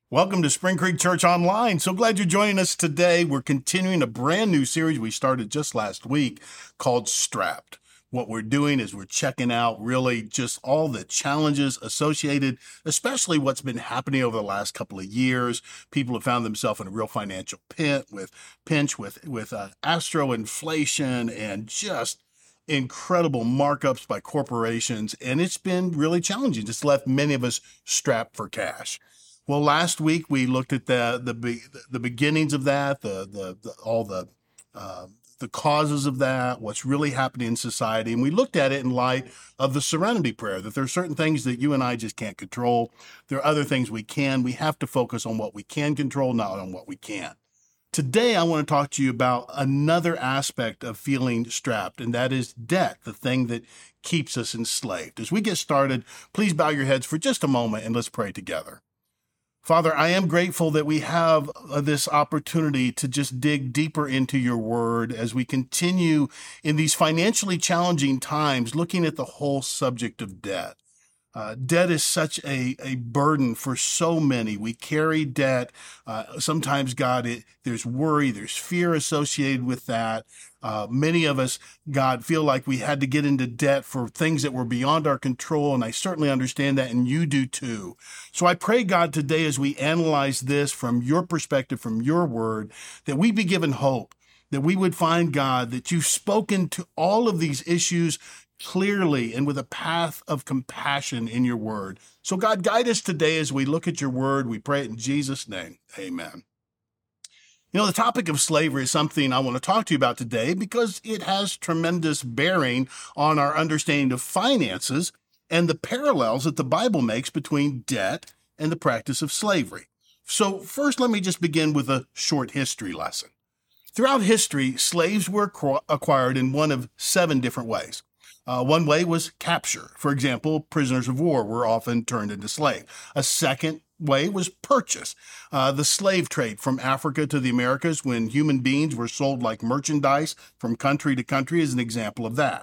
Welcome to Spring Creek Church Online. So glad you're joining us today. We're continuing a brand new series we started just last week called Strapped. What we're doing is we're checking out really just all the challenges associated, especially what's been happening over the last couple of years. People have found themselves in a real financial pinch with astro inflation and just incredible markups by corporations. And it's been really challenging. It's left many of us strapped for cash. Well, last week we looked at the beginnings of that, all the causes of that, what's really happening in society, and we looked at it in light of the Serenity Prayer. That there are certain things that you and I just can't control. There are other things we can. We have to focus on what we can control, not on what we can't. Today, I want to talk to you about another aspect of feeling strapped, and that is debt, the thing that keeps us enslaved. As we get started, please bow your heads for just a moment and let's pray together. Father, I am grateful that we have this opportunity to just dig deeper into your word as we continue in these financially challenging times, looking at the whole subject of debt. Debt is such a burden for so many. We carry debt. Sometimes, God, there's worry, there's fear associated with that. Many of us, God, feel like we had to get into debt for things that were beyond our control, and I certainly understand that, and you do too. So I pray, God, today as we analyze this from your perspective, from your word, that we be given hope, that we would find, God, that you've spoken to all of these issues clearly and with a path of compassion in your word. So God, guide us today as we look at your word. We pray it in Jesus' name. Amen. You know, the topic of slavery is something I want to talk to you about today because it has tremendous bearing on our understanding of finances and the parallels that the Bible makes between debt and the practice of slavery. So first, let me just begin with a short history lesson. Throughout history, slaves were acquired in one of 7 different ways. One way was capture. For example, prisoners of war were often turned into slaves. A second way was purchase. The slave trade from Africa to the Americas, when human beings were sold like merchandise from country to country, is an example of that.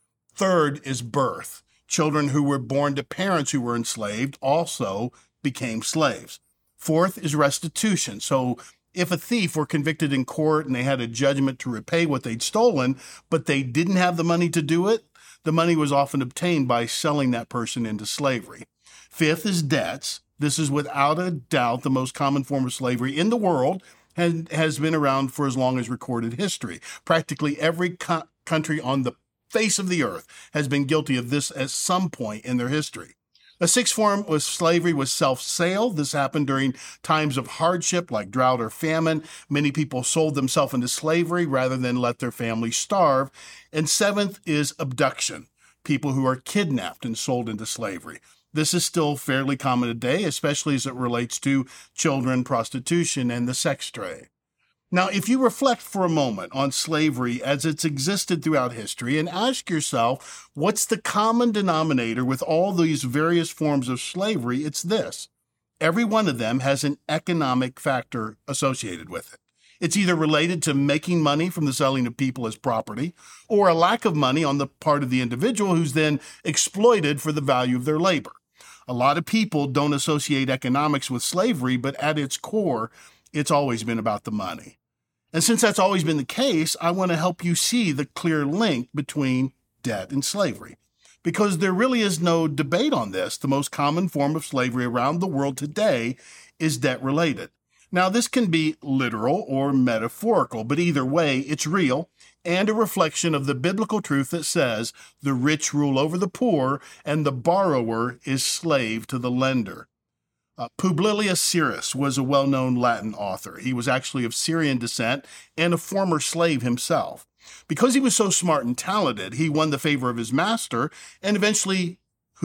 Third is birth. Children who were born to parents who were enslaved also became slaves. Fourth is restitution. So if a thief were convicted in court and they had a judgment to repay what they'd stolen, but they didn't have the money to do it, the money was often obtained by selling that person into slavery. Fifth is debts. This is without a doubt the most common form of slavery in the world and has been around for as long as recorded history. Practically every country on the face of the earth has been guilty of this at some point in their history. A sixth form of slavery was self-sale. This happened during times of hardship like drought or famine. Many people sold themselves into slavery rather than let their families starve. And seventh is abduction, people who are kidnapped and sold into slavery. This is still fairly common today, especially as it relates to children, prostitution, and the sex trade. Now, if you reflect for a moment on slavery as it's existed throughout history and ask yourself, what's the common denominator with all these various forms of slavery? It's this. Every one of them has an economic factor associated with it. It's either related to making money from the selling of people as property or a lack of money on the part of the individual who's then exploited for the value of their labor. A lot of people don't associate economics with slavery, but at its core, it's always been about the money. And since that's always been the case, I want to help you see the clear link between debt and slavery. Because there really is no debate on this. The most common form of slavery around the world today is debt-related. Now, this can be literal or metaphorical, but either way, it's real and a reflection of the biblical truth that says the rich rule over the poor and the borrower is slave to the lender. Publilius Syrus was a well-known Latin author. He was actually of Syrian descent and a former slave himself. Because he was so smart and talented, he won the favor of his master and eventually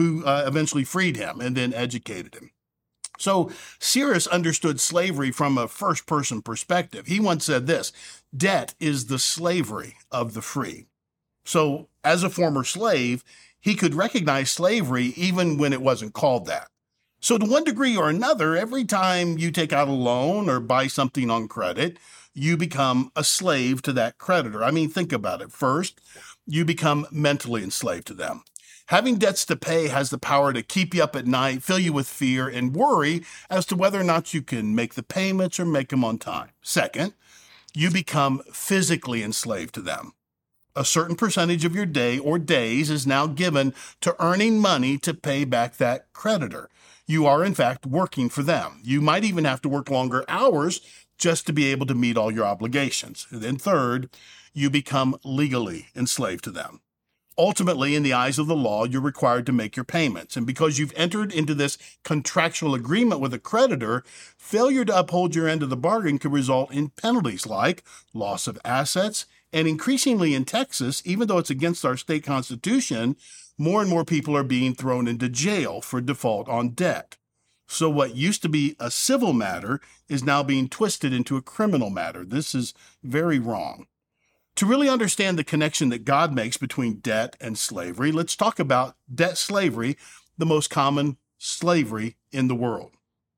freed him and then educated him. So Syrus understood slavery from a first-person perspective. He once said this, "Debt is the slavery of the free." So as a former slave, he could recognize slavery even when it wasn't called that. So to one degree or another, every time you take out a loan or buy something on credit, you become a slave to that creditor. I mean, think about it. First, you become mentally enslaved to them. Having debts to pay has the power to keep you up at night, fill you with fear and worry as to whether or not you can make the payments or make them on time. Second, you become physically enslaved to them. A certain percentage of your day or days is now given to earning money to pay back that creditor. You are, in fact, working for them. You might even have to work longer hours just to be able to meet all your obligations. And then third, you become legally enslaved to them. Ultimately, in the eyes of the law, you're required to make your payments. And because you've entered into this contractual agreement with a creditor, failure to uphold your end of the bargain could result in penalties like loss of assets. And increasingly in Texas, even though it's against our state constitution, more and more people are being thrown into jail for default on debt. So what used to be a civil matter is now being twisted into a criminal matter. This is very wrong. To really understand the connection that God makes between debt and slavery, let's talk about debt slavery, the most common slavery in the world.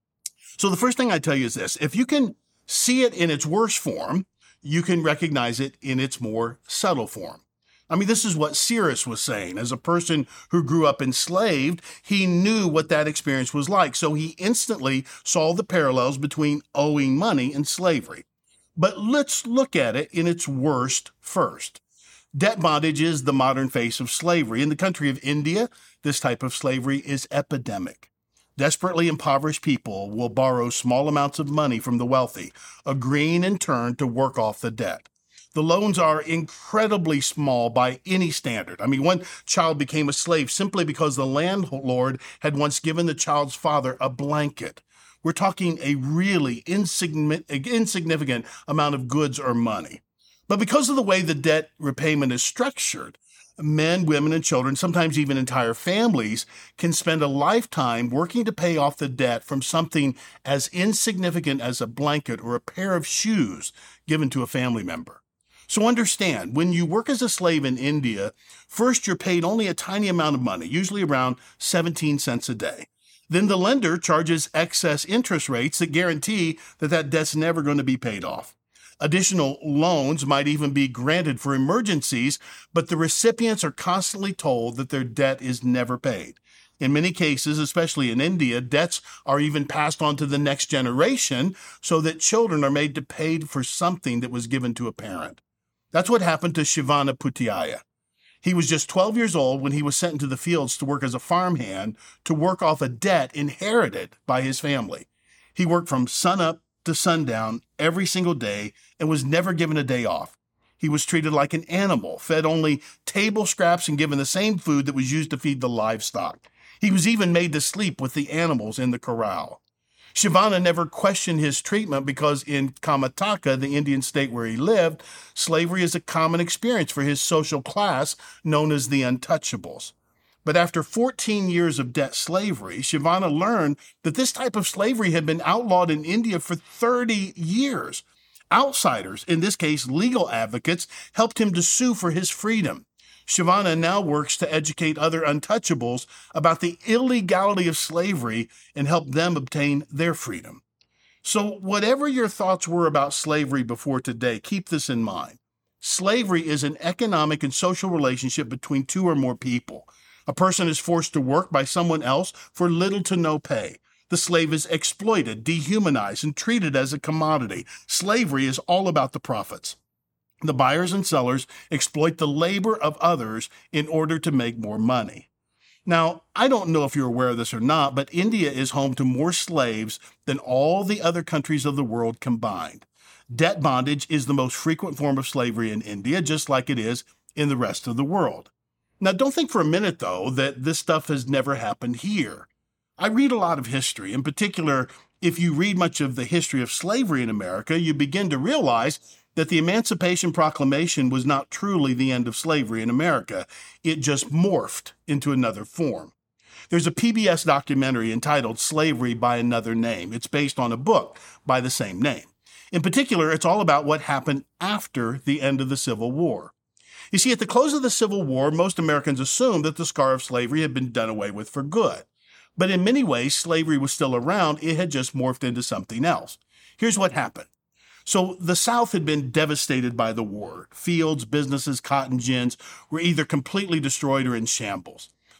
So the first thing I tell you is this: if you can see it in its worst form, you can recognize it in its more subtle form. I mean, this is what Cyrus was saying. As a person who grew up enslaved, he knew what that experience was like. So he instantly saw the parallels between owing money and slavery. But let's look at it in its worst first. Debt bondage is the modern face of slavery. In the country of India, this type of slavery is epidemic. Desperately impoverished people will borrow small amounts of money from the wealthy, agreeing in turn to work off the debt. The loans are incredibly small by any standard. I mean, one child became a slave simply because the landlord had once given the child's father a blanket. We're talking a really insignificant amount of goods or money. But because of the way the debt repayment is structured, men, women, and children, sometimes even entire families, can spend a lifetime working to pay off the debt from something as insignificant as a blanket or a pair of shoes given to a family member. So understand, when you work as a slave in India, first you're paid only a tiny amount of money, usually around 17 cents a day. Then the lender charges excess interest rates that guarantee that that debt's never going to be paid off. Additional loans might even be granted for emergencies, but the recipients are constantly told that their debt is never paid. In many cases, especially in India, debts are even passed on to the next generation so that children are made to pay for something that was given to a parent. That's what happened to Shivana Putiaya. He was just 12 years old when he was sent into the fields to work as a farmhand to work off a debt inherited by his family. He worked from sunup to sundown every single day and was never given a day off. He was treated like an animal, fed only table scraps and given the same food that was used to feed the livestock. He was even made to sleep with the animals in the corral. Shivana never questioned his treatment because in Karnataka, the Indian state where he lived, slavery is a common experience for his social class known as the untouchables. But after 14 years of debt slavery, Shivana learned that this type of slavery had been outlawed in India for 30 years. Outsiders, in this case legal advocates, helped him to sue for his freedom. Shivana now works to educate other untouchables about the illegality of slavery and help them obtain their freedom. So whatever your thoughts were about slavery before today, keep this in mind. Slavery is an economic and social relationship between two or more people. A person is forced to work by someone else for little to no pay. The slave is exploited, dehumanized, and treated as a commodity. Slavery is all about the profits. The buyers and sellers exploit the labor of others in order to make more money. Now, I don't know if you're aware of this or not, but India is home to more slaves than all the other countries of the world combined. Debt bondage is the most frequent form of slavery in India, just like it is in the rest of the world. Now, don't think for a minute, though, that this stuff has never happened here. I read a lot of history. In particular, if you read much of the history of slavery in America, you begin to realize that the Emancipation Proclamation was not truly the end of slavery in America. It just morphed into another form. There's a PBS documentary entitled Slavery by Another Name. It's based on a book by the same name. In particular, it's all about what happened after the end of the Civil War. You see, at the close of the Civil War, most Americans assumed that the scar of slavery had been done away with for good. But in many ways, slavery was still around. It had just morphed into something else. Here's what happened. So the South had been devastated by the war. Fields, businesses, cotton gins were either completely destroyed or in shambles.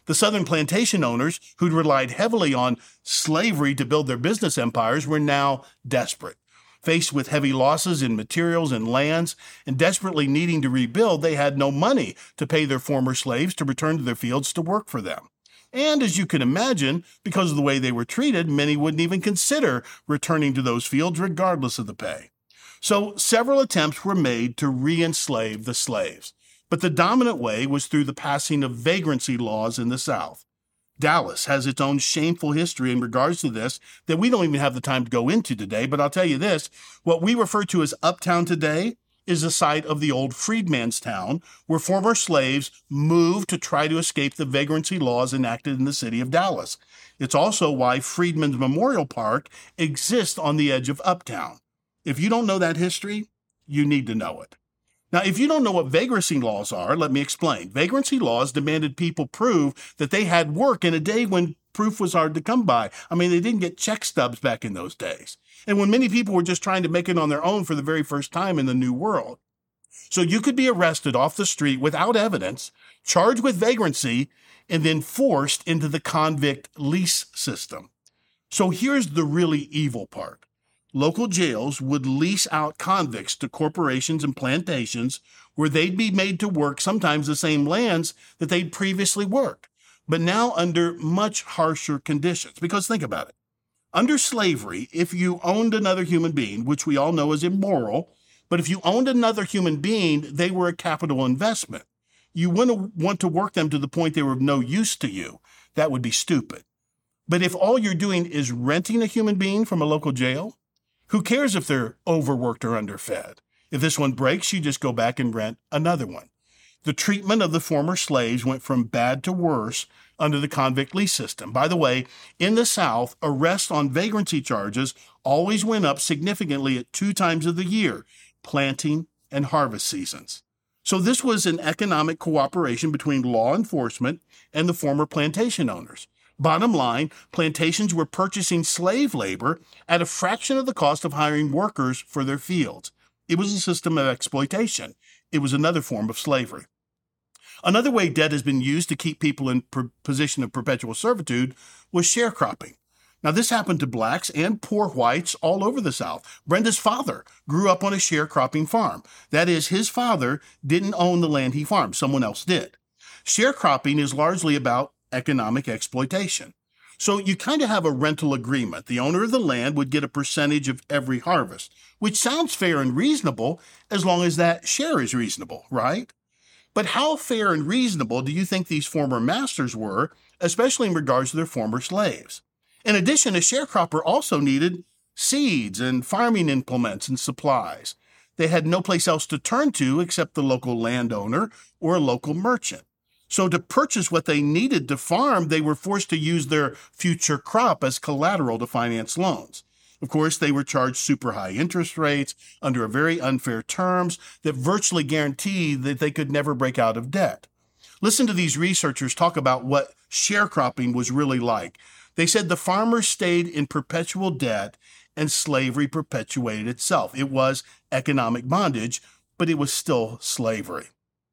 The Southern plantation owners, who'd relied heavily on slavery to build their business empires, were now desperate. Faced with heavy losses in materials and lands, and desperately needing to rebuild, they had no money to pay their former slaves to return to their fields to work for them. And as you can imagine, because of the way they were treated, many wouldn't even consider returning to those fields regardless of the pay. So several attempts were made to re-enslave the slaves, but the dominant way was through the passing of vagrancy laws in the South. Dallas has its own shameful history in regards to this that we don't even have the time to go into today, but I'll tell you this, what we refer to as Uptown today is the site of the old freedman's town, where former slaves moved to try to escape the vagrancy laws enacted in the city of Dallas. It's also why Freedman's Memorial Park exists on the edge of Uptown. If you don't know that history, you need to know it. Now, if you don't know what vagrancy laws are, let me explain. Vagrancy laws demanded people prove that they had work in a day when proof was hard to come by. I mean, they didn't get check stubs back in those days. And when many people were just trying to make it on their own for the very first time in the New World. So you could be arrested off the street without evidence, charged with vagrancy, and then forced into the convict lease system. So here's the really evil part. Local jails would lease out convicts to corporations and plantations where they'd be made to work sometimes the same lands that they'd previously worked, but now under much harsher conditions. Because think about it. Under slavery, if you owned another human being, which we all know is immoral, but if you owned another human being, they were a capital investment. You wouldn't want to work them to the point they were of no use to you. That would be stupid. But if all you're doing is renting a human being from a local jail, who cares if they're overworked or underfed? If this one breaks, you just go back and rent another one. The treatment of the former slaves went from bad to worse under the convict lease system. By the way, in the South, arrests on vagrancy charges always went up significantly at 2 times of the year, planting and harvest seasons. So this was an economic cooperation between law enforcement and the former plantation owners. Bottom line, plantations were purchasing slave labor at a fraction of the cost of hiring workers for their fields. It was a system of exploitation. It was another form of slavery. Another way debt has been used to keep people in position of perpetual servitude was sharecropping. Now, this happened to blacks and poor whites all over the South. Brenda's father grew up on a sharecropping farm. That is, his father didn't own the land he farmed. Someone else did. Sharecropping is largely about economic exploitation. So you kind of have a rental agreement. The owner of the land would get a percentage of every harvest, which sounds fair and reasonable as long as that share is reasonable, right? But how fair and reasonable do you think these former masters were, especially in regards to their former slaves? In addition, a sharecropper also needed seeds and farming implements and supplies. They had no place else to turn to except the local landowner or a local merchant. So to purchase what they needed to farm, they were forced to use their future crop as collateral to finance loans. Of course, they were charged super high interest rates under very unfair terms that virtually guaranteed that they could never break out of debt. Listen to these researchers talk about what sharecropping was really like. They said the farmers stayed in perpetual debt and slavery perpetuated itself. It was economic bondage, but it was still slavery.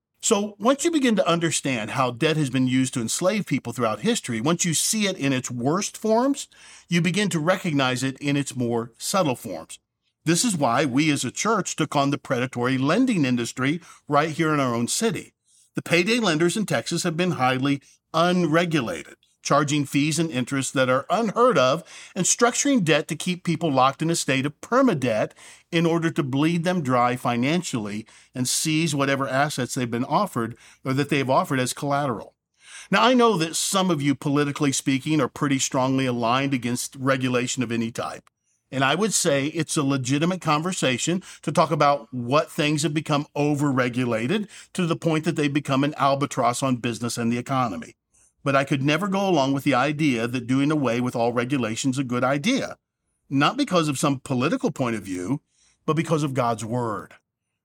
So once you begin to understand how debt has been used to enslave people throughout history, once you see it in its worst forms, you begin to recognize it in its more subtle forms. This is why we as a church took on the predatory lending industry right here in our own city. The payday lenders in Texas have been highly unregulated, charging fees and interest that are unheard of and structuring debt to keep people locked in a state of permadebt in order to bleed them dry financially and seize whatever assets they've been offered or that they've offered as collateral. Now, I know that some of you, politically speaking, are pretty strongly aligned against regulation of any type. And I would say it's a legitimate conversation to talk about what things have become overregulated to the point that they've become an albatross on business and the economy. But I could never go along with the idea that doing away with all regulation is a good idea, not because of some political point of view, but because of God's word.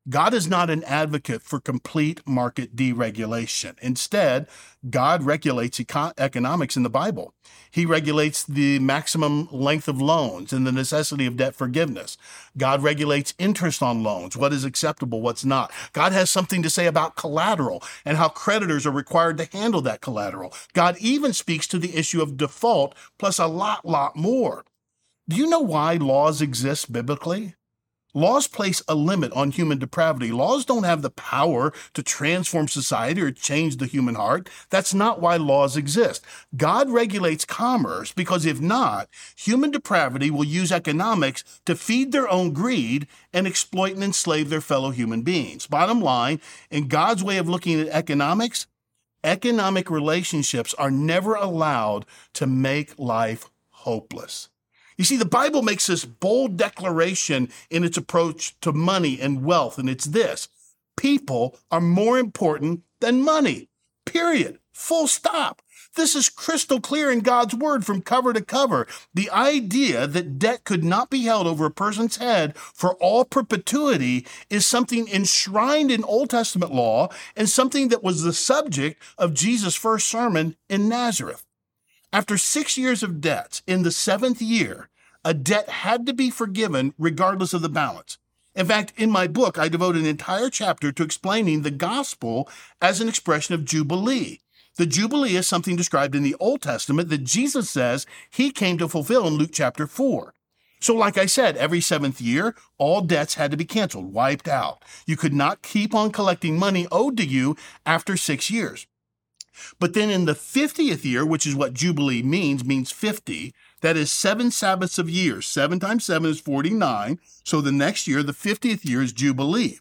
God is not an advocate for complete market deregulation. Instead, God regulates economics in the Bible. He regulates the maximum length of loans and the necessity of debt forgiveness. God regulates interest on loans, what is acceptable, what's not. God has something to say about collateral and how creditors are required to handle that collateral. God even speaks to the issue of default, plus a lot more. Do you know why laws exist biblically? Laws place a limit on human depravity. Laws don't have the power to transform society or change the human heart. That's not why laws exist. God regulates commerce because if not, human depravity will use economics to feed their own greed and exploit and enslave their fellow human beings. Bottom line, in God's way of looking at economics, economic relationships are never allowed to make life hopeless. You see, the Bible makes this bold declaration in its approach to money and wealth, and it's this: people are more important than money, period, full stop. This is crystal clear in God's word from cover to cover. The idea that debt could not be held over a person's head for all perpetuity is something enshrined in Old Testament law and something that was the subject of Jesus' first sermon in Nazareth. After 6 years of debts, in the 7th year, a debt had to be forgiven regardless of the balance. In fact, in my book, I devote an entire chapter to explaining the gospel as an expression of Jubilee. The Jubilee is something described in the Old Testament that Jesus says he came to fulfill in Luke chapter 4. So like I said, every 7th year, all debts had to be canceled, wiped out. You could not keep on collecting money owed to you after 6 years. But then in the 50th year, which is what Jubilee means 50, that is 7 Sabbaths of years. 7 times 7 is 49. So the next year, the 50th year, is Jubilee.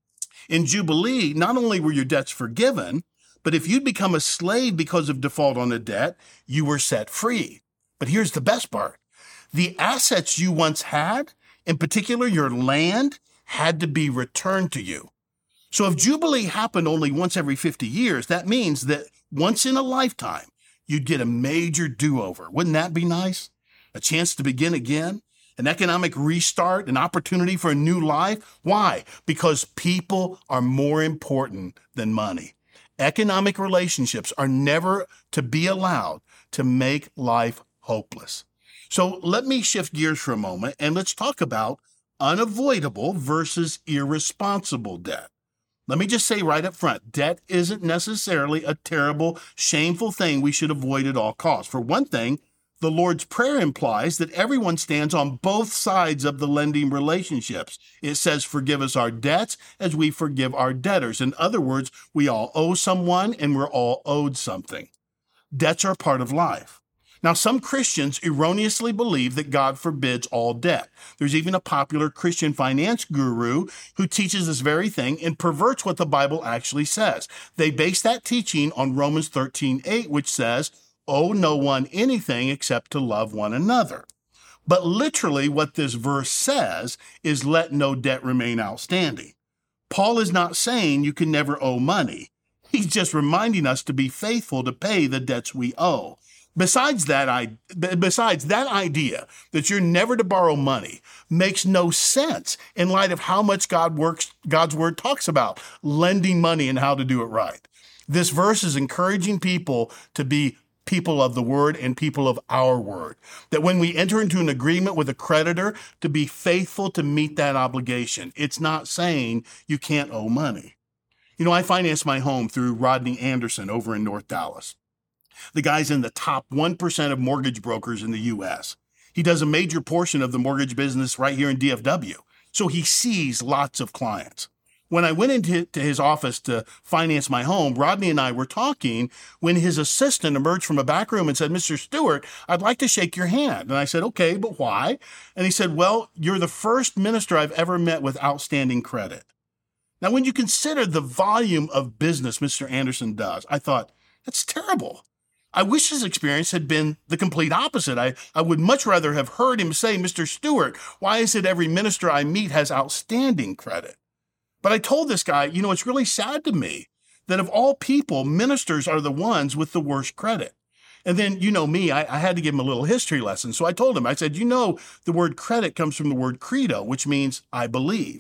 In Jubilee, not only were your debts forgiven, but if you'd become a slave because of default on a debt, you were set free. But here's the best part. The assets you once had, in particular your land, had to be returned to you. So if Jubilee happened only once every 50 years, that means that once in a lifetime, you'd get a major do-over. Wouldn't that be nice? A chance to begin again? An economic restart? An opportunity for a new life? Why? Because people are more important than money. Economic relationships are never to be allowed to make life hopeless. So let me shift gears for a moment and let's talk about unavoidable versus irresponsible debt. Let me just say right up front, debt isn't necessarily a terrible, shameful thing we should avoid at all costs. For one thing, the Lord's Prayer implies that everyone stands on both sides of the lending relationships. It says, forgive us our debts as we forgive our debtors. In other words, we all owe someone and we're all owed something. Debts are part of life. Now, some Christians erroneously believe that God forbids all debt. There's even a popular Christian finance guru who teaches this very thing and perverts what the Bible actually says. They base that teaching on Romans 13:8, which says, owe no one anything except to love one another. But literally what this verse says is let no debt remain outstanding. Paul is not saying you can never owe money. He's just reminding us to be faithful to pay the debts we owe. Besides that idea that you're never to borrow money makes no sense in light of how much God's word talks about lending money and how to do it right. This verse is encouraging people to be people of the word and people of our word. That when we enter into an agreement with a creditor, to be faithful to meet that obligation. It's not saying you can't owe money. You know, I financed my home through Rodney Anderson over in North Dallas. The guy's in the top 1% of mortgage brokers in the U.S. He does a major portion of the mortgage business right here in DFW, so he sees lots of clients. When I went into his office to finance my home, Rodney and I were talking when his assistant emerged from a back room and said, Mr. Stewart, I'd like to shake your hand. And I said, okay, but why? And he said, well, you're the first minister I've ever met with outstanding credit. Now, when you consider the volume of business Mr. Anderson does, I thought, that's terrible. I wish his experience had been the complete opposite. I would much rather have heard him say, Mr. Stewart, why is it every minister I meet has outstanding credit? But I told this guy, you know, it's really sad to me that of all people, ministers are the ones with the worst credit. And then, you know me, I had to give him a little history lesson. So I told him, I said, you know, the word credit comes from the word credo, which means I believe.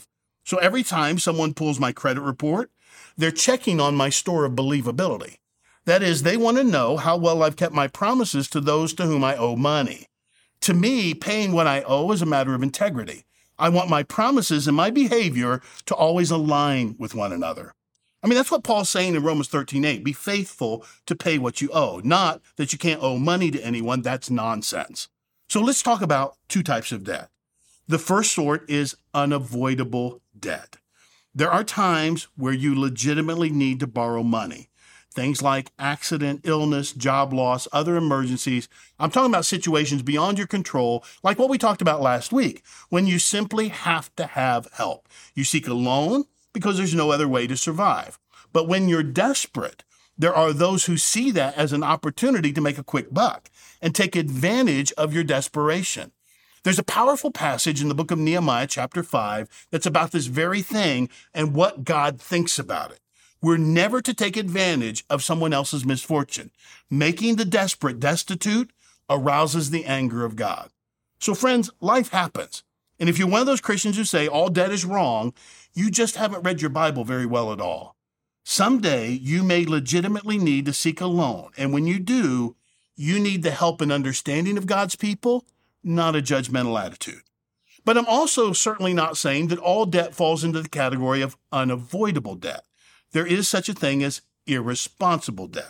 So every time someone pulls my credit report, they're checking on my store of believability. That is, they want to know how well I've kept my promises to those to whom I owe money. To me, paying what I owe is a matter of integrity. I want my promises and my behavior to always align with one another. I mean, that's what Paul's saying in Romans 13:8. Be faithful to pay what you owe. Not that you can't owe money to anyone. That's nonsense. So let's talk about two types of debt. The first sort is unavoidable debt. There are times where you legitimately need to borrow money. Things like accident, illness, job loss, other emergencies. I'm talking about situations beyond your control, like what we talked about last week, when you simply have to have help. You seek a loan because there's no other way to survive. But when you're desperate, there are those who see that as an opportunity to make a quick buck and take advantage of your desperation. There's a powerful passage in the book of Nehemiah, chapter 5, that's about this very thing and what God thinks about it. We're never to take advantage of someone else's misfortune. Making the desperate destitute arouses the anger of God. So friends, life happens. And if you're one of those Christians who say all debt is wrong, you just haven't read your Bible very well at all. Someday you may legitimately need to seek a loan. And when you do, you need the help and understanding of God's people, not a judgmental attitude. But I'm also certainly not saying that all debt falls into the category of unavoidable debt. There is such a thing as irresponsible debt.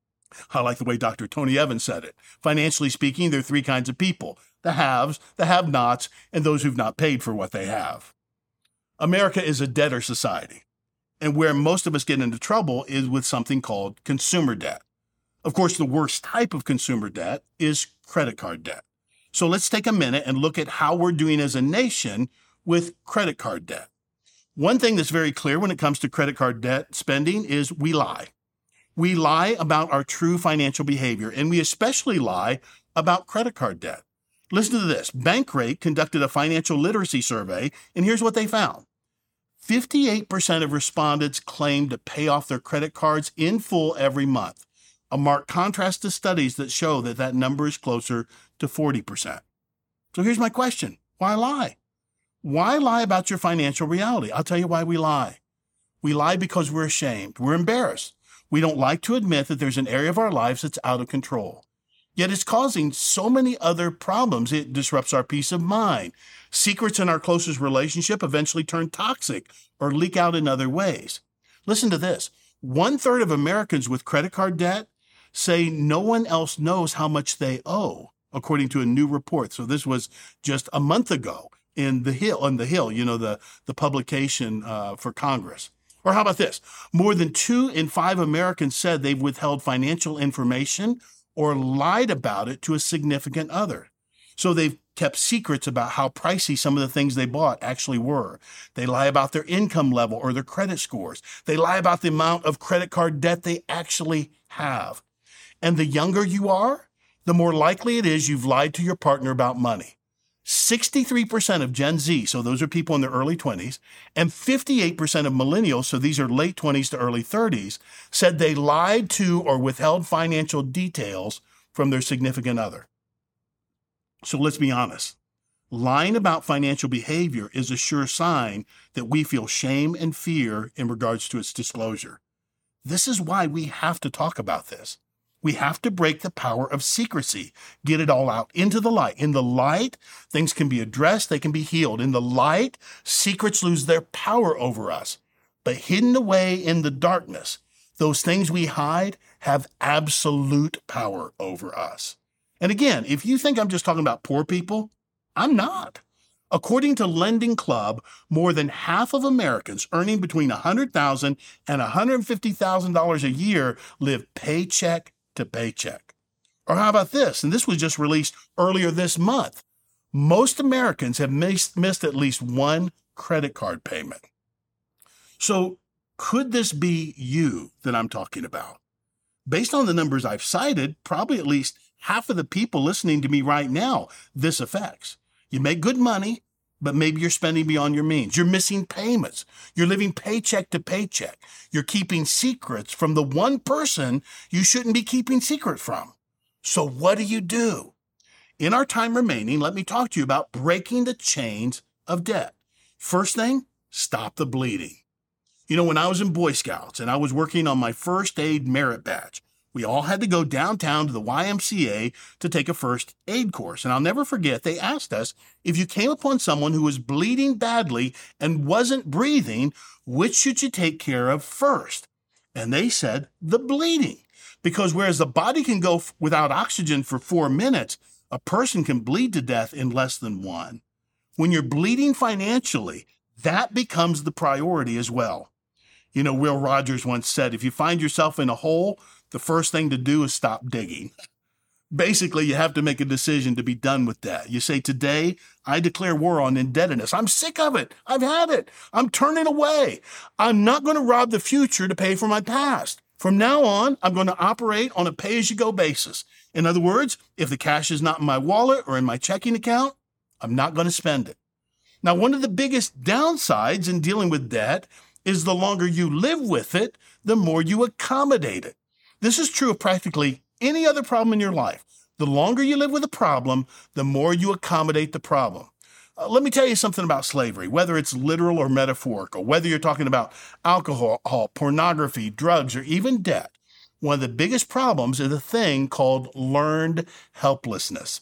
I like the way Dr. Tony Evans said it. Financially speaking, there are three kinds of people: the haves, the have-nots, and those who've not paid for what they have. America is a debtor society, and where most of us get into trouble is with something called consumer debt. Of course, the worst type of consumer debt is credit card debt. So let's take a minute and look at how we're doing as a nation with credit card debt. One thing that's very clear when it comes to credit card debt spending is we lie. We lie about our true financial behavior, and we especially lie about credit card debt. Listen to this. Bankrate conducted a financial literacy survey, and here's what they found. 58% of respondents claimed to pay off their credit cards in full every month, a marked contrast to studies that show that that number is closer to 40%. So here's my question. Why lie? Why lie about your financial reality? I'll tell you why we lie. We lie because we're ashamed. We're embarrassed. We don't like to admit that there's an area of our lives that's out of control. Yet it's causing so many other problems. It disrupts our peace of mind. Secrets in our closest relationship eventually turn toxic or leak out in other ways. Listen to this. 1/3 of Americans with credit card debt say no one else knows how much they owe, according to a new report. So this was just a month ago in The Hill, the publication for Congress. Or how about this? More than 2 in 5 Americans said they've withheld financial information or lied about it to a significant other. So they've kept secrets about how pricey some of the things they bought actually were. They lie about their income level or their credit scores. They lie about the amount of credit card debt they actually have. And the younger you are, the more likely it is you've lied to your partner about money. 63% of Gen Z, so those are people in their early 20s, and 58% of millennials, so these are late 20s to early 30s, said they lied to or withheld financial details from their significant other. So let's be honest. Lying about financial behavior is a sure sign that we feel shame and fear in regards to its disclosure. This is why we have to talk about this. We have to break the power of secrecy, get it all out into the light. In the light, things can be addressed, they can be healed. In the light, secrets lose their power over us. But hidden away in the darkness, those things we hide have absolute power over us. And again, if you think I'm just talking about poor people, I'm not. According to Lending Club, more than half of Americans earning between $100,000 and $150,000 a year live paycheck to paycheck. Or how about this? And this was just released earlier this month. Most Americans have missed at least one credit card payment. So could this be you that I'm talking about? Based on the numbers I've cited, probably at least half of the people listening to me right now, this affects. You make good money, but maybe you're spending beyond your means. You're missing payments. You're living paycheck to paycheck. You're keeping secrets from the one person you shouldn't be keeping secret from. So what do you do? In our time remaining, let me talk to you about breaking the chains of debt. First thing, Stop the bleeding. When I was in Boy Scouts and I was working on my first aid merit badge, we all had to go downtown to the YMCA to take a first aid course. And I'll never forget, they asked us, if you came upon someone who was bleeding badly and wasn't breathing, which should you take care of first? And they said, the bleeding. Because whereas the body can go without oxygen for 4 minutes, a person can bleed to death in less than 1. When you're bleeding financially, that becomes the priority as well. Will Rogers once said, if you find yourself in a hole, the first thing to do is stop digging. Basically, you have to make a decision to be done with that. You say, today, I declare war on indebtedness. I'm sick of it. I've had it. I'm turning away. I'm not going to rob the future to pay for my past. From now on, I'm going to operate on a pay-as-you-go basis. In other words, if the cash is not in my wallet or in my checking account, I'm not going to spend it. Now, one of the biggest downsides in dealing with debt is the longer you live with it, the more you accommodate it. This is true of practically any other problem in your life. The longer you live with a problem, the more you accommodate the problem. Let me tell you something about slavery, whether it's literal or metaphorical, whether you're talking about alcohol, pornography, drugs, or even debt. One of the biggest problems is a thing called learned helplessness.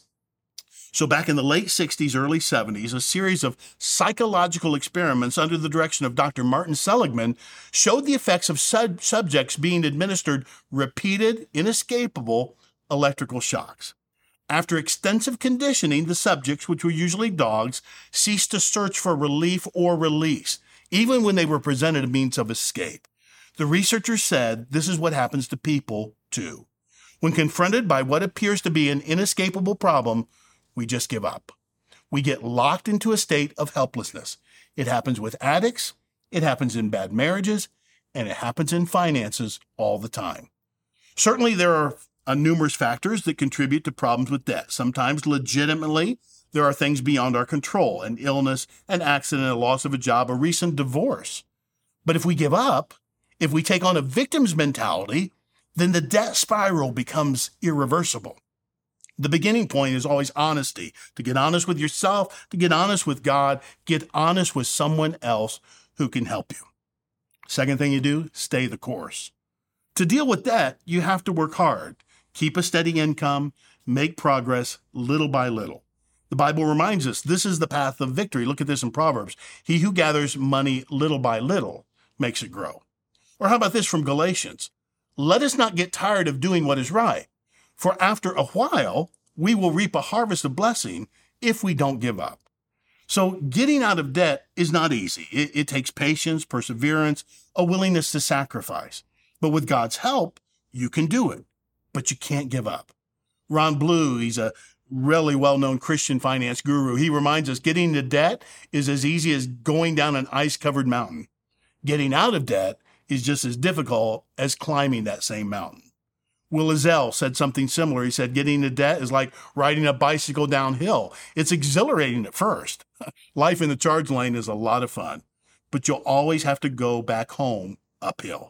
So back in the late 60s, early 70s, a series of psychological experiments under the direction of Dr. Martin Seligman showed the effects of subjects being administered repeated, inescapable electrical shocks. After extensive conditioning, the subjects, which were usually dogs, ceased to search for relief or release, even when they were presented a means of escape. The researchers said this is what happens to people, too. When confronted by what appears to be an inescapable problem, we just give up. We get locked into a state of helplessness. It happens with addicts, it happens in bad marriages, and it happens in finances all the time. Certainly, there are numerous factors that contribute to problems with debt. Sometimes, legitimately, there are things beyond our control, an illness, an accident, a loss of a job, a recent divorce. But if we give up, if we take on a victim's mentality, then the debt spiral becomes irreversible. The beginning point is always honesty, to get honest with yourself, to get honest with God, get honest with someone else who can help you. Second thing you do, stay the course. To deal with debt, you have to work hard, keep a steady income, make progress little by little. The Bible reminds us this is the path of victory. Look at this in Proverbs. He who gathers money little by little makes it grow. Or how about this from Galatians? Let us not get tired of doing what is right. For after a while, we will reap a harvest of blessing if we don't give up. So getting out of debt is not easy. It takes patience, perseverance, a willingness to sacrifice. But with God's help, you can do it. But you can't give up. Ron Blue, he's a really well-known Christian finance guru. He reminds us getting into debt is as easy as going down an ice-covered mountain. Getting out of debt is just as difficult as climbing that same mountain. Will Ezzell said something similar. He said, getting into debt is like riding a bicycle downhill. It's exhilarating at first. Life in the charge lane is a lot of fun, but you'll always have to go back home uphill.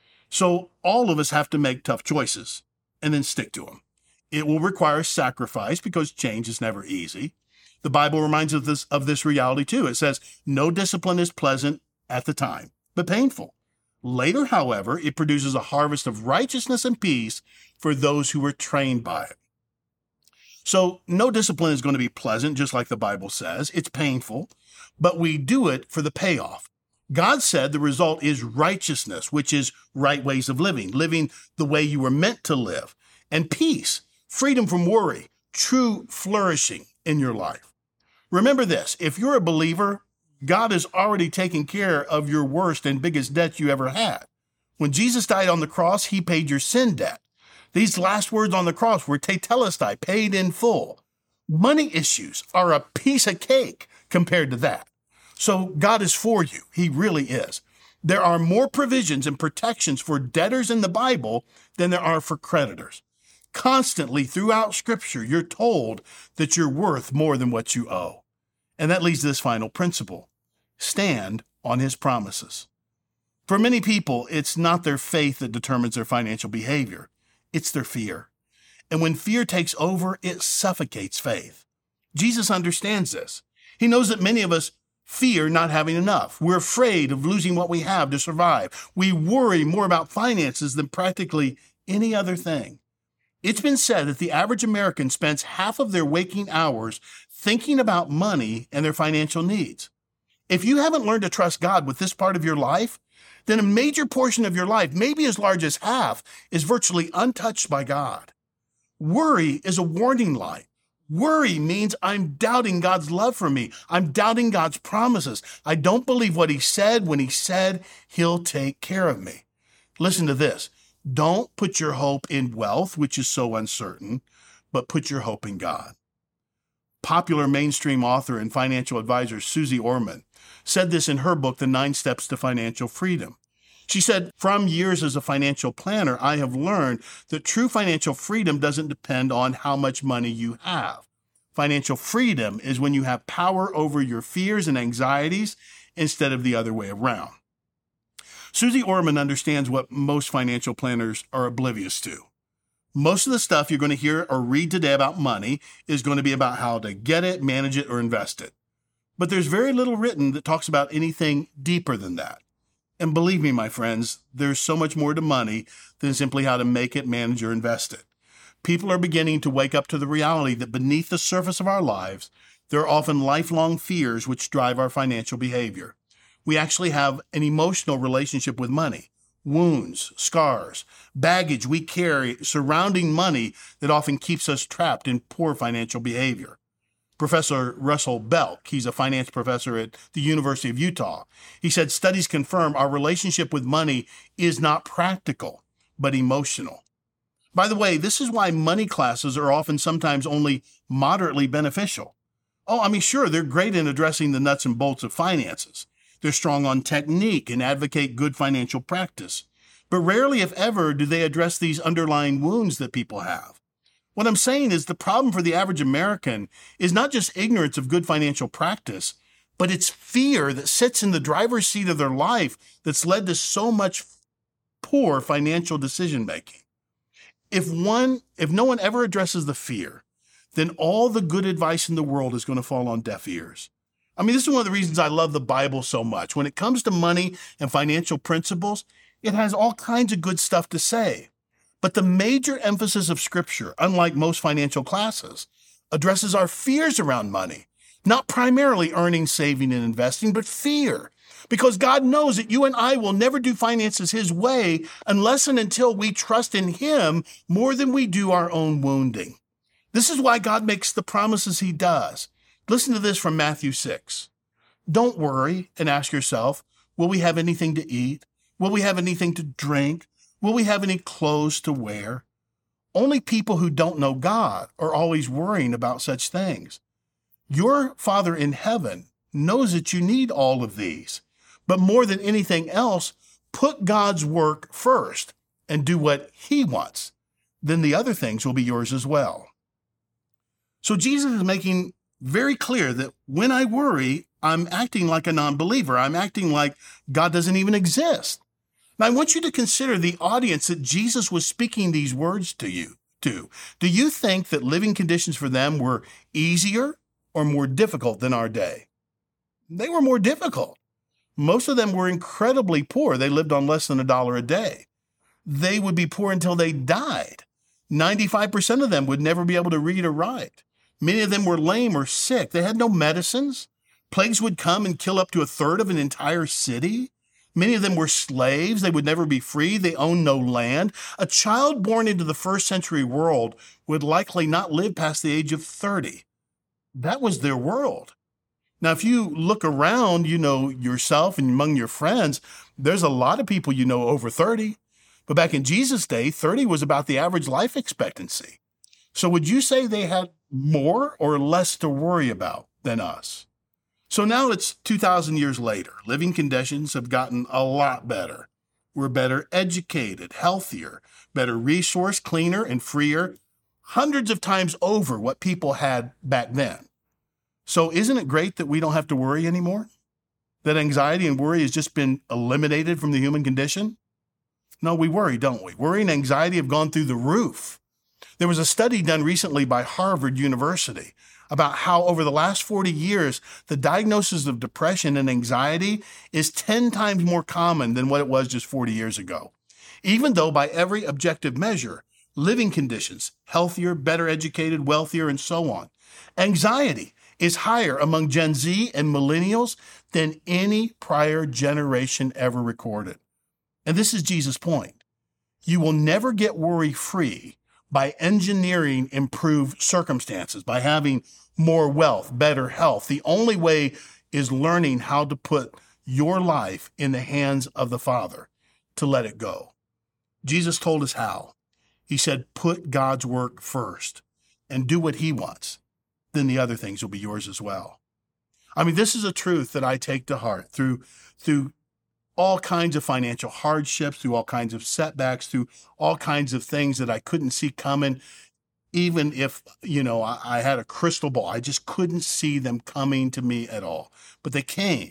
So all of us have to make tough choices and then stick to them. It will require sacrifice because change is never easy. The Bible reminds us of this reality too. It says, no discipline is pleasant at the time, but painful. Later, however, it produces a harvest of righteousness and peace for those who were trained by it. So no discipline is going to be pleasant, just like the Bible says. It's painful, but we do it for the payoff. God said the result is righteousness, which is right ways of living the way you were meant to live, and peace, freedom from worry, true flourishing in your life. Remember this, if you're a believer, God has already taken care of your worst and biggest debt you ever had. When Jesus died on the cross, he paid your sin debt. These last words on the cross were tetelestai, paid in full. Money issues are a piece of cake compared to that. So God is for you. He really is. There are more provisions and protections for debtors in the Bible than there are for creditors. Constantly throughout Scripture, you're told that you're worth more than what you owe. And that leads to this final principle. Stand on his promises. For many people, it's not their faith that determines their financial behavior. It's their fear. And when fear takes over, it suffocates faith. Jesus understands this. He knows that many of us fear not having enough. We're afraid of losing what we have to survive. We worry more about finances than practically any other thing. It's been said that the average American spends half of their waking hours thinking about money and their financial needs. If you haven't learned to trust God with this part of your life, then a major portion of your life, maybe as large as half, is virtually untouched by God. Worry is a warning light. Worry means I'm doubting God's love for me. I'm doubting God's promises. I don't believe what he said when he said he'll take care of me. Listen to this. Don't put your hope in wealth, which is so uncertain, but put your hope in God. Popular mainstream author and financial advisor Susie Orman said this in her book, The 9 Steps to Financial Freedom. She said, from years as a financial planner, I have learned that true financial freedom doesn't depend on how much money you have. Financial freedom is when you have power over your fears and anxieties instead of the other way around. Susie Orman understands what most financial planners are oblivious to. Most of the stuff you're going to hear or read today about money is going to be about how to get it, manage it, or invest it. But there's very little written that talks about anything deeper than that. And believe me, my friends, there's so much more to money than simply how to make it, manage, or invest it. People are beginning to wake up to the reality that beneath the surface of our lives, there are often lifelong fears which drive our financial behavior. We actually have an emotional relationship with money, wounds, scars, baggage we carry surrounding money that often keeps us trapped in poor financial behavior. Professor Russell Belk, he's a finance professor at the University of Utah. He said studies confirm our relationship with money is not practical, but emotional. By the way, this is why money classes are often sometimes only moderately beneficial. Sure, they're great in addressing the nuts and bolts of finances. They're strong on technique and advocate good financial practice. But rarely, if ever, do they address these underlying wounds that people have. What I'm saying is the problem for the average American is not just ignorance of good financial practice, but it's fear that sits in the driver's seat of their life that's led to so much poor financial decision-making. If no one ever addresses the fear, then all the good advice in the world is going to fall on deaf ears. This is one of the reasons I love the Bible so much. When it comes to money and financial principles, it has all kinds of good stuff to say. But the major emphasis of Scripture, unlike most financial classes, addresses our fears around money, not primarily earning, saving, and investing, but fear. Because God knows that you and I will never do finances his way unless and until we trust in him more than we do our own wounding. This is why God makes the promises he does. Listen to this from Matthew 6. Don't worry and ask yourself, will we have anything to eat? Will we have anything to drink? Will we have any clothes to wear? Only people who don't know God are always worrying about such things. Your Father in heaven knows that you need all of these. But more than anything else, put God's work first and do what he wants. Then the other things will be yours as well. So Jesus is making very clear that when I worry, I'm acting like a non-believer. I'm acting like God doesn't even exist. Now, I want you to consider the audience that Jesus was speaking these words to you to. Do you think that living conditions for them were easier or more difficult than our day? They were more difficult. Most of them were incredibly poor. They lived on less than $1 a day. They would be poor until they died. 95% of them would never be able to read or write. Many of them were lame or sick. They had no medicines. Plagues would come and kill up to a third of an entire city. Many of them were slaves. They would never be free. They owned no land. A child born into the first century world would likely not live past the age of 30. That was their world. Now, if you look around, yourself and among your friends, there's a lot of people over 30. But back in Jesus' day, 30 was about the average life expectancy. So would you say they had more or less to worry about than us? So now it's 2,000 years later. Living conditions have gotten a lot better. We're better educated, healthier, better resourced, cleaner, and freer, hundreds of times over what people had back then. So isn't it great that we don't have to worry anymore? That anxiety and worry has just been eliminated from the human condition? No, we worry, don't we? Worry and anxiety have gone through the roof. There was a study done recently by Harvard University. about how over the last 40 years, the diagnosis of depression and anxiety is 10 times more common than what it was just 40 years ago. Even though by every objective measure, living conditions, healthier, better educated, wealthier, and so on, anxiety is higher among Gen Z and millennials than any prior generation ever recorded. And this is Jesus' point. You will never get worry-free by engineering improved circumstances, by having more wealth, better health. The only way is learning how to put your life in the hands of the Father, to let it go. Jesus told us how. He said, put God's work first and do what he wants. Then the other things will be yours as well. I mean, this is a truth that I take to heart through all kinds of financial hardships, through all kinds of setbacks, through all kinds of things that I couldn't see coming. Even if, I had a crystal ball, I just couldn't see them coming to me at all. But they came.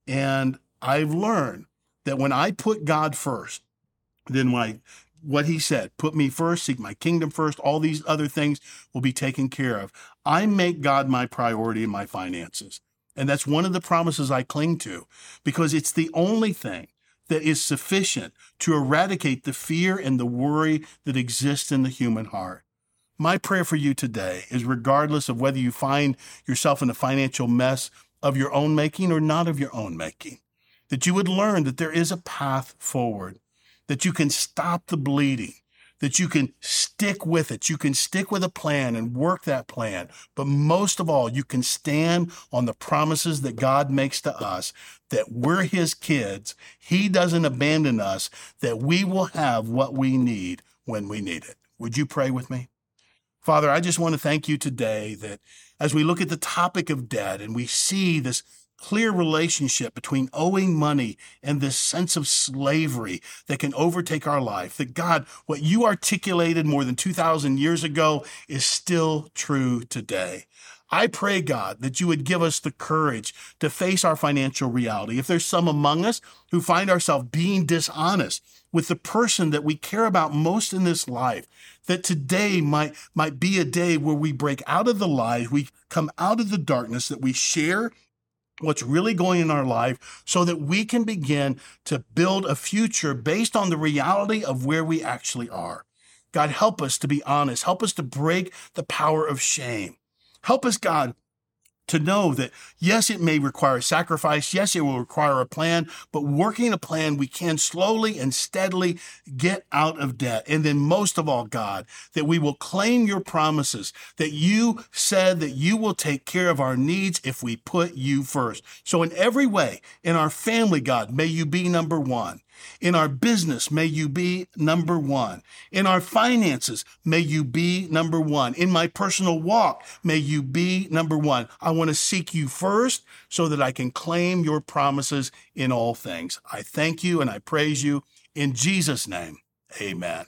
And I've learned that when I put God first, then what he said, put me first, seek my kingdom first, all these other things will be taken care of. I make God my priority in my finances. And that's one of the promises I cling to, because it's the only thing that is sufficient to eradicate the fear and the worry that exists in the human heart. My prayer for you today is, regardless of whether you find yourself in a financial mess of your own making or not of your own making, that you would learn that there is a path forward, that you can stop the bleeding, that you can stick with it. You can stick with a plan and work that plan. But most of all, you can stand on the promises that God makes to us, that we're his kids. He doesn't abandon us, that we will have what we need when we need it. Would you pray with me? Father, I just want to thank you today that as we look at the topic of debt and we see this clear relationship between owing money and this sense of slavery that can overtake our life, that God, what you articulated more than 2,000 years ago is still true today. I pray, God, that you would give us the courage to face our financial reality. If there's some among us who find ourselves being dishonest with the person that we care about most in this life, that today might be a day where we break out of the lies, we come out of the darkness, that we share what's really going in our life so that we can begin to build a future based on the reality of where we actually are. God, help us to be honest. Help us to break the power of shame. Help us, God, to know that, yes, it may require sacrifice. Yes, it will require a plan, but working a plan, we can slowly and steadily get out of debt. And then most of all, God, that we will claim your promises, that you said that you will take care of our needs if we put you first. So in every way, in our family, God, may you be number one. In our business, may you be number one. In our finances, may you be number one. In my personal walk, may you be number one. I want to seek you first so that I can claim your promises in all things. I thank you and I praise you in Jesus' name. Amen.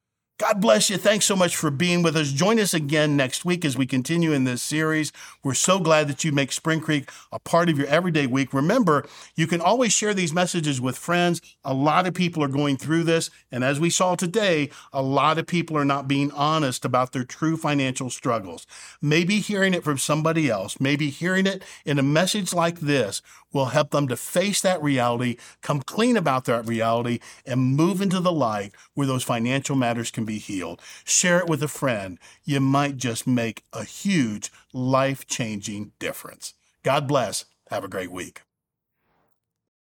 God bless you. Thanks so much for being with us. Join us again next week as we continue in this series. We're so glad that you make Spring Creek a part of your everyday week. Remember, you can always share these messages with friends. A lot of people are going through this. And as we saw today, a lot of people are not being honest about their true financial struggles. Maybe hearing it from somebody else, maybe hearing it in a message like this will help them to face that reality, come clean about that reality, and move into the light where those financial matters can be healed. Share it with a friend. You might just make a huge life-changing difference. God bless. Have a great week.